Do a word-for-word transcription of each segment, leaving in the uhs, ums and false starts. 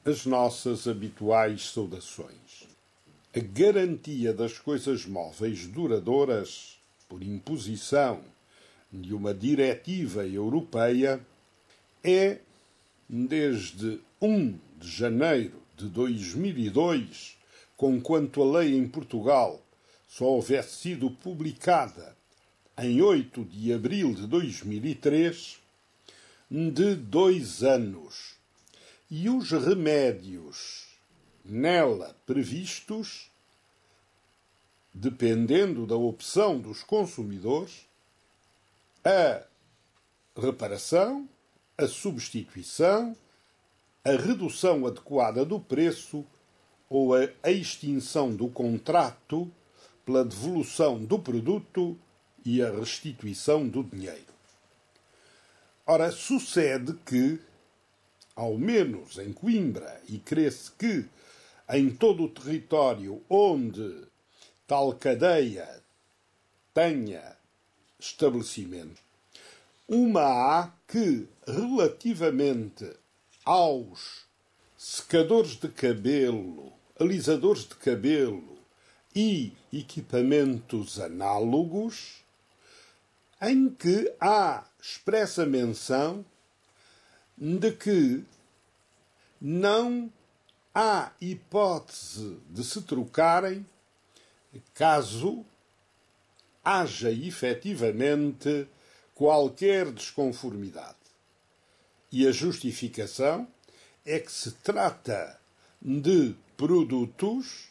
as nossas habituais saudações. A garantia das coisas móveis duradouras, por imposição de uma diretiva europeia, é, desde um de janeiro de dois mil e dois, conquanto a lei em Portugal só houvesse sido publicada em oito de abril de dois mil e três, de dois anos. E os remédios nela previstos, dependendo da opção dos consumidores, a reparação, a substituição, a redução adequada do preço ou a extinção do contrato pela devolução do produto e a restituição do dinheiro. Ora, sucede que, ao menos em Coimbra, e crê-se que em todo o território onde tal cadeia tenha estabelecimento, uma há que, relativamente aos secadores de cabelo, alisadores de cabelo e equipamentos análogos, em que há expressa menção de que não há hipótese de se trocarem caso haja efetivamente qualquer desconformidade. E a justificação é que se trata de produtos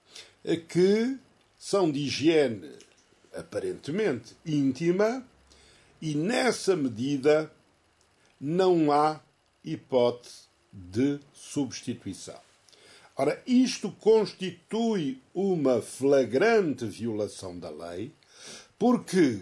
que são de higiene aparentemente íntima e, nessa medida, não há hipótese de substituição. Ora, isto constitui uma flagrante violação da lei, porque,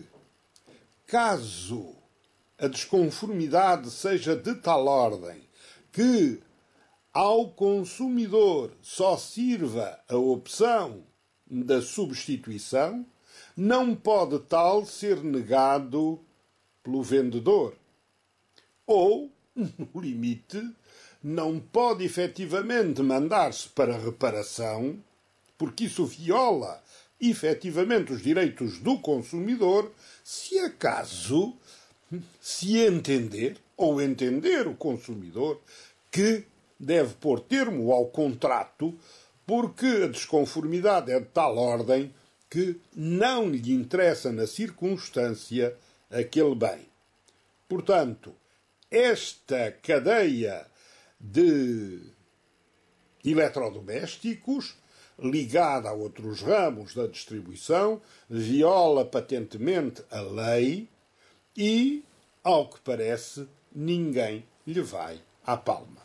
caso a desconformidade seja de tal ordem que ao consumidor só sirva a opção da substituição, não pode tal ser negado pelo vendedor. Ou, no limite, não pode efetivamente mandar-se para reparação, porque isso viola efetivamente os direitos do consumidor, se acaso se entender, ou entender o consumidor, que deve pôr termo ao contrato, porque a desconformidade é de tal ordem que não lhe interessa na circunstância aquele bem. Portanto, esta cadeia de eletrodomésticos, ligada a outros ramos da distribuição, viola patentemente a lei e, ao que parece, ninguém lhe vai à palma.